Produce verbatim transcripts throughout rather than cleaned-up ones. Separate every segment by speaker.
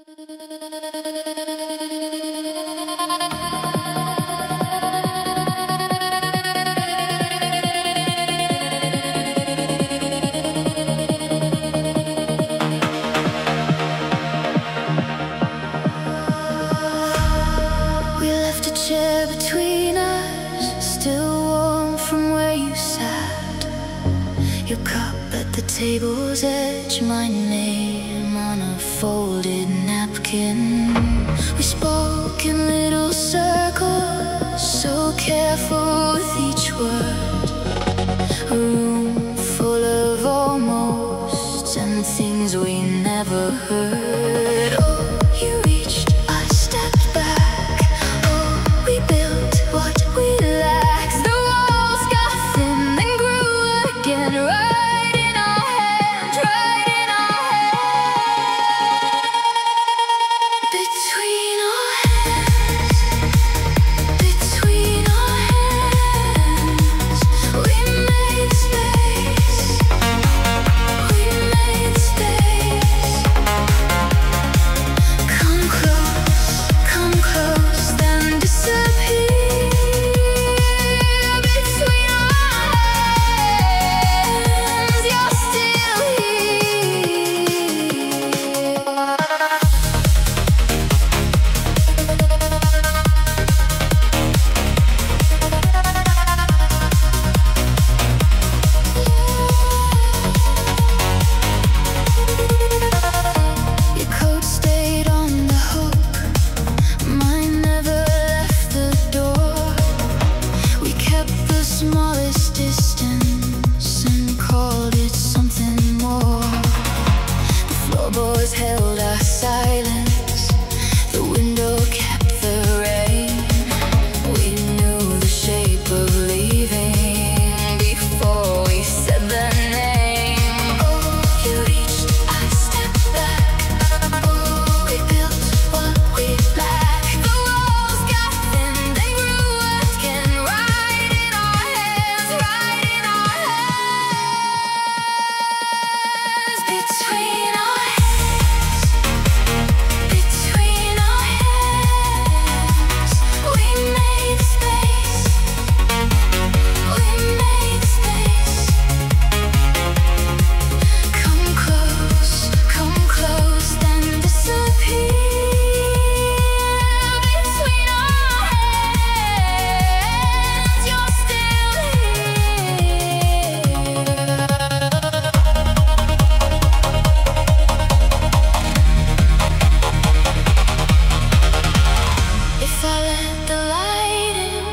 Speaker 1: Between us, still warm from where you sat. Your cup at the table's edge, my name on a folded napkin. We spoke in little circles, so careful with each word. A room full of almost and things we never heard. Oh, you reached, I stepped back. We built what we lacked. The walls got thin, then grew again. Right in our hands, right in our hands. Between our hands, between our hands, we made space. We made space. Come close, come close, then disappear. Between our hands, you're still Your coat stayed on the hook, mine never left the door. We kept the smallest distance and called it something more. The floorboards held our silence, the window kept the rain. We knew the shape of leaving before we said the name. Oh, you reached, I stepped back. Oh, we built what we lacked. The walls got thin, they grew again. Right in our hands, right in our hands. Between our hands, between our hands, we made space. We made space. Come close, come close, then disappear. Between our hands, you're still If I let the light in,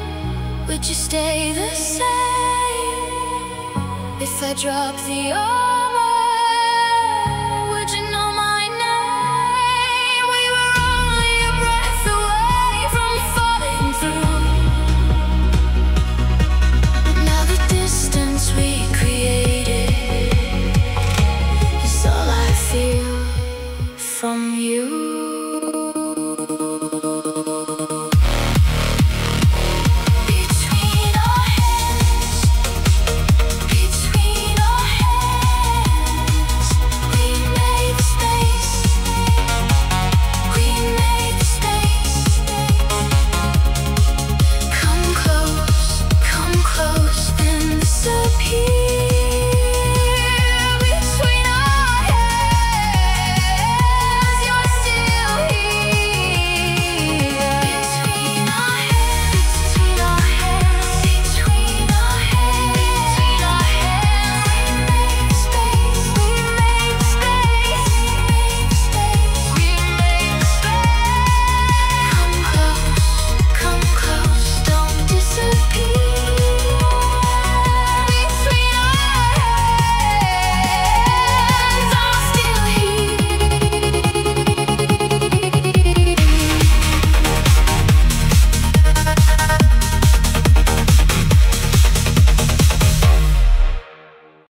Speaker 1: would you stay the same? If I drop the oil